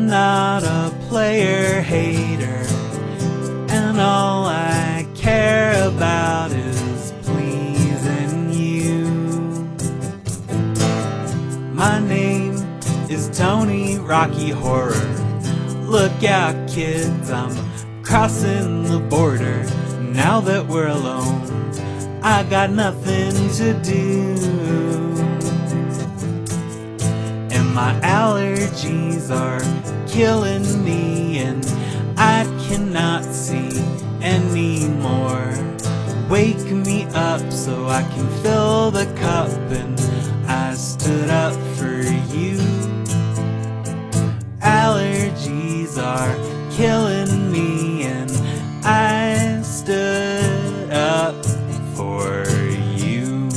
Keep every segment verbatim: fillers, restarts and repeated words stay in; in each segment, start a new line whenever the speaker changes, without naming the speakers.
I'm not a player hater, and all I care about is pleasing you. My name is Tony Rocky Horror. Look out, kids, I'm crossing the border. Now that we're alone, I got nothing to do, and my allergies are killing me, and I cannot see anymore. Wake me up so I can fill the cup, and I stood up for you. Allergies are killing me, and I stood up for you.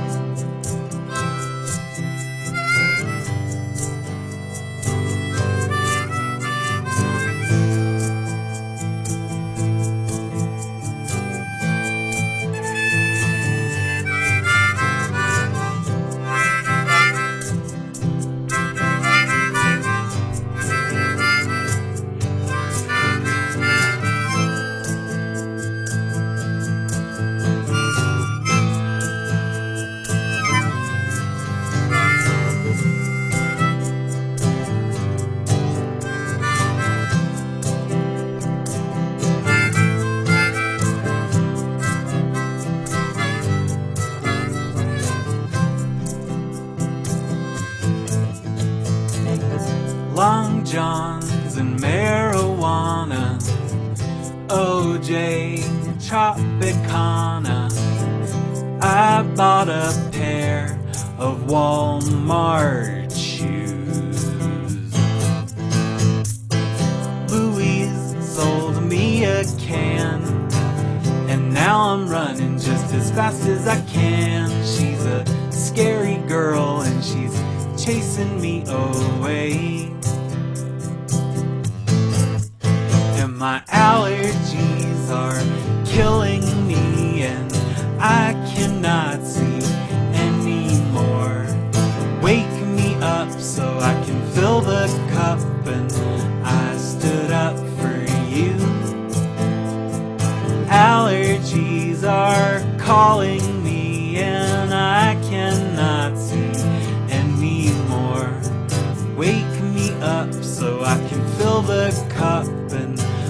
Long Johns and marijuana, O J Tropicana. I bought a pair of Walmart shoes. Louise sold me a can, and now I'm running just as fast as I can. She's a scary girl and she's chasing me away, and my allergies are killing me, and I cannot see anymore. Wake me up so I can fill the cup, and I stood up for you. Allergies are calling me, and I cannot see anymore. Wake me up so I can fill the cup, and